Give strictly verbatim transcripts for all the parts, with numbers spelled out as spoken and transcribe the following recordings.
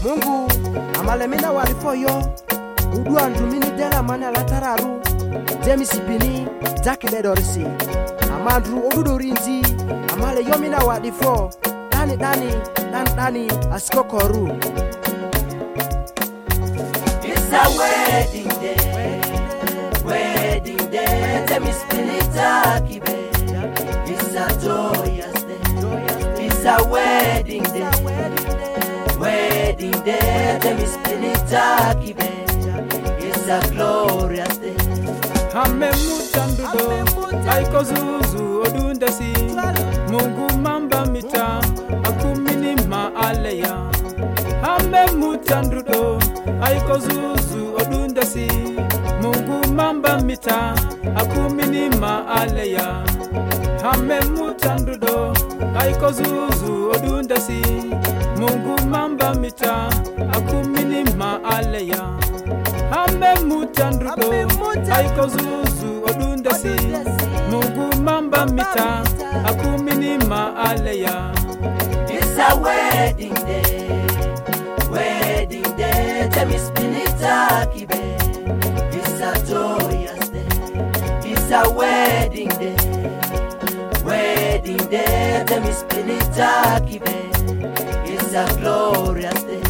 Mungu amalemina walifoyo udu andumini dela mani alatararu James Bini Jackie Bedorisi Amandru odudorinzi amale yomina wadifo Dani Dani Dani Dani Askokoru. It's a wedding day, wedding day. James Bini Jackie Be. It's a joyous day. It's a wedding day, wedding day. James Bini Jackie Be. It's a glorious day. Hame mutandudo Aiko zuzu odundasi Mungu mamba mita Akumini maaleya Hame mutandudo Aiko zuzu odundasi Mungu mamba mita Akumini maaleya Hame mutandudo Aiko zuzu odundasi Mungu mamba mita Akumini maaleya Hame mutandudo Aiko zuzu odundasi Mungu mamba mita Akumini maaleya. It's a wedding day, wedding day. James Bini Jackie Be. It's a joyous day. It's a wedding day, wedding day. James Bini Jackie Be. It's a glorious day.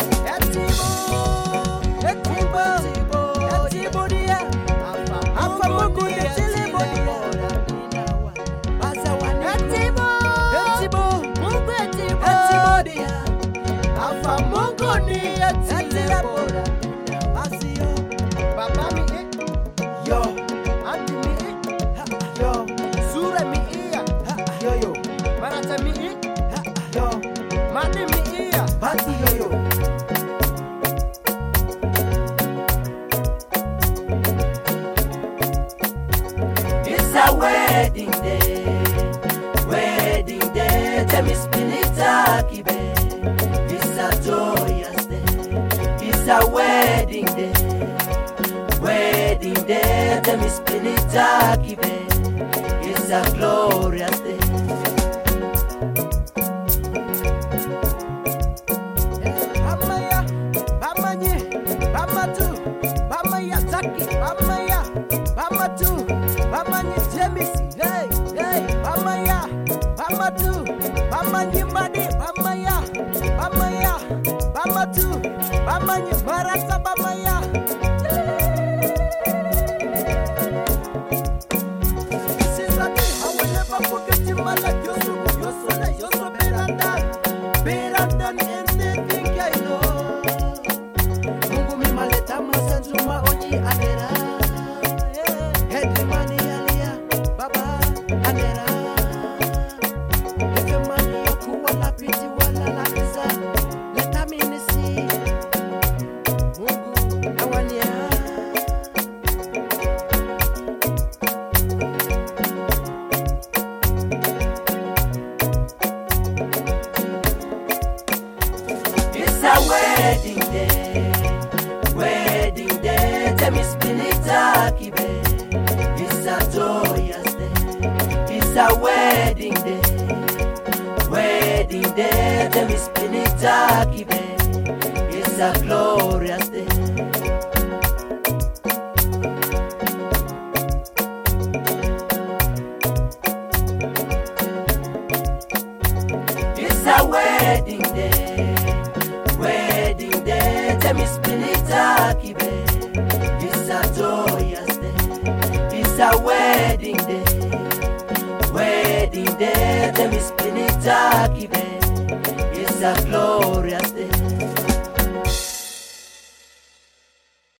It's a wedding day, wedding day. James Bini Jackie Be. It's a joyous day. It's a wedding day, wedding day. James Bini Jackie Be. It's a glorious day. Bamaya, Bamanye, Bamatu, Bamaya Zaki, Bamaya, Bamatu, Bamanye James, hey, hey, Bamaya, Bamatu, Bamanye Madi, Bamaya, Bamaya, Bamatu, Bamanye Marasa, Bamaya. This is a day I will never forget you, my life. You're so good, you're so nice, you're so better than, better than anything I know. Mungu mimaleta masanzuma onyi anera. Hedri mani alia, baba anera. Efe mani yoku wala piti wala lakiza. Leta minisi. Mungu awania. It's a wedding day, wedding day. James Bini Jackie Be. It's a joyous day. It's a wedding day, wedding day. James Bini Jackie Be. It's a glorious day. It's a wedding day, wedding day. James Bini Jackie Be. It's a joyous day. It's a wedding day, wedding day. James Bini Jackie Be. It's a glorious